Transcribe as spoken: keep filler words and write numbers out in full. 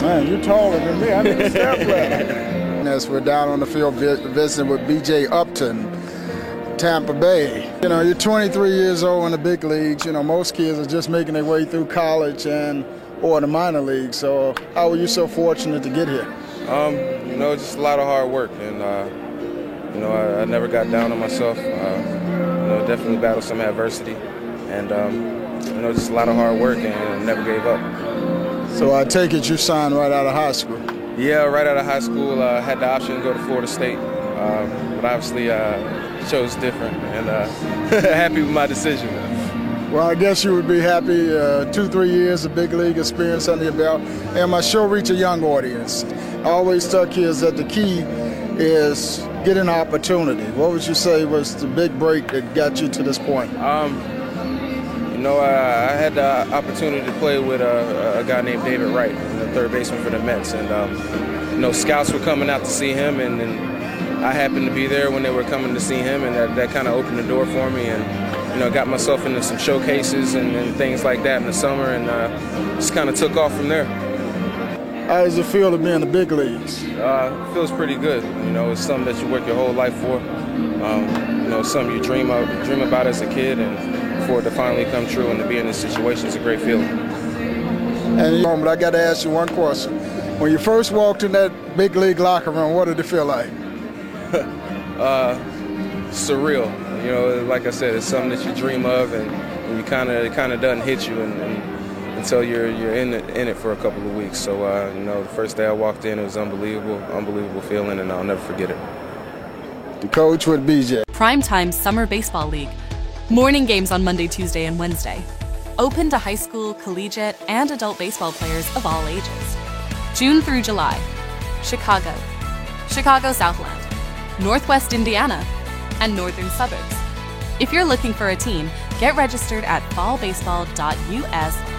Man, you're taller than me. I need a step ladder. As we're down on the field visiting with B J Upton, Tampa Bay. You know, you're twenty-three years old in the big leagues. You know, most kids are just making their way through college and or the minor leagues. So how were you so fortunate to get here? Um, you know, just a lot of hard work. And, uh, you know, I, I never got down on myself. Uh, you know, definitely battled some adversity. And, um, you know, just a lot of hard work and never gave up. So I take it you signed right out of high school? Yeah, right out of high school. I uh, had the option to go to Florida State, um, but obviously uh, chose different, and uh, happy with my decision. Well, I guess you would be happy, uh, two, three years of big league experience under your belt, and my show reach a young audience. I always tell kids that the key is getting an opportunity. What would you say was the big break that got you to this point? Um, You know, I, I had the opportunity to play with a, a guy named David Wright, the third baseman for the Mets, and um, you know, scouts were coming out to see him, and, and I happened to be there when they were coming to see him, and that, that kind of opened the door for me, and you know, got myself into some showcases and, and things like that in the summer, and uh, just kind of took off from there. How does it feel to be in the big leagues? Uh, it feels pretty good. You know, it's something that you work your whole life for. Um, you know, something you dream of, dream about as a kid, and for it to finally come true and to be in this situation is a great feeling. And but I got to ask you one question. When you first walked in that big league locker room, what did it feel like? uh, surreal. You know, like I said, it's something that you dream of, and, and you kind of it kind of doesn't hit you and, and, until you're you're in it, in it for a couple of weeks. So uh, you know, the first day I walked in, it was unbelievable, unbelievable feeling, and I'll never forget it. The coach with B J. Primetime Summer Baseball League. Morning games on Monday, Tuesday, and Wednesday. Open to high school, collegiate, and adult baseball players of all ages. June through July. Chicago, Chicago Southland, Northwest Indiana, and Northern Suburbs. If you're looking for a team, get registered at fall baseball dot U S